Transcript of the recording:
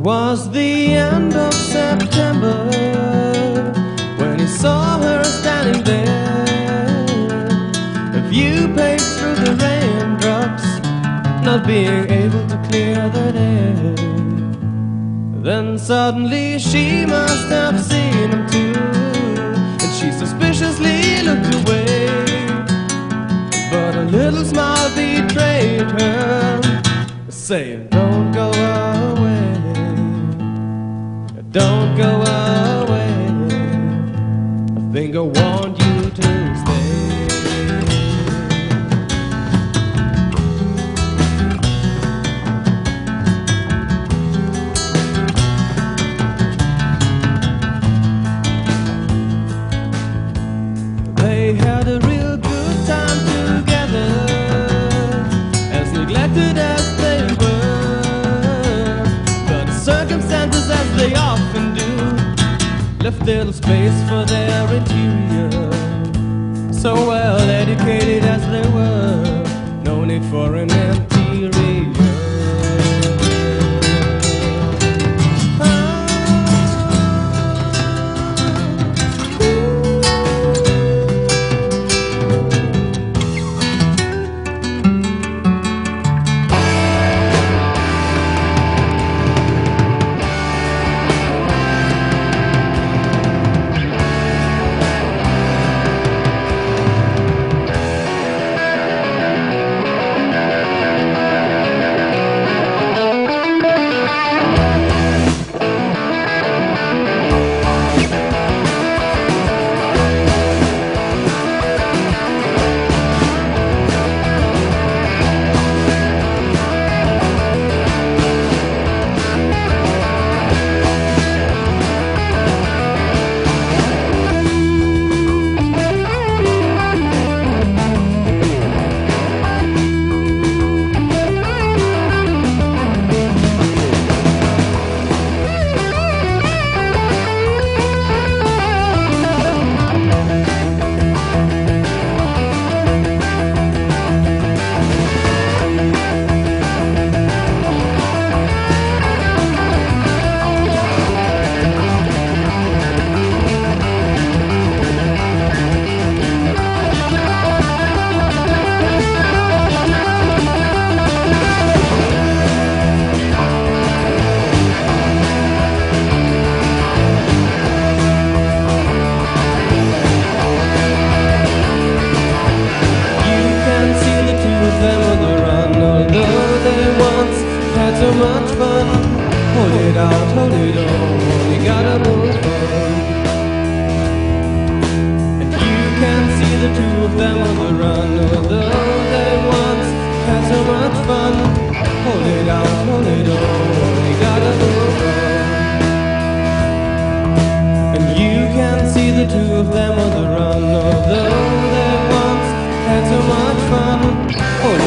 was the end of September when he saw her standing there, a view paved through the raindrops, not being able to clear the air. Then suddenly she must have seen him too, and she suspiciously looked away, but a little smile betrayed her, saying, "Don't go away, don't go away, I think I want you to stay." They had a real good time together, as neglected as they were, but circumstances, as they often do, left little space for their interior. So well educated as they were, no need for an interior. So much fun, hold it out, hold it on, you gotta move on. And you can see the two of them on the run, although they once had so much fun. Hold it out, hold it on, you gotta move on. And you can see the two of them on the run, although they once had so much fun. Hold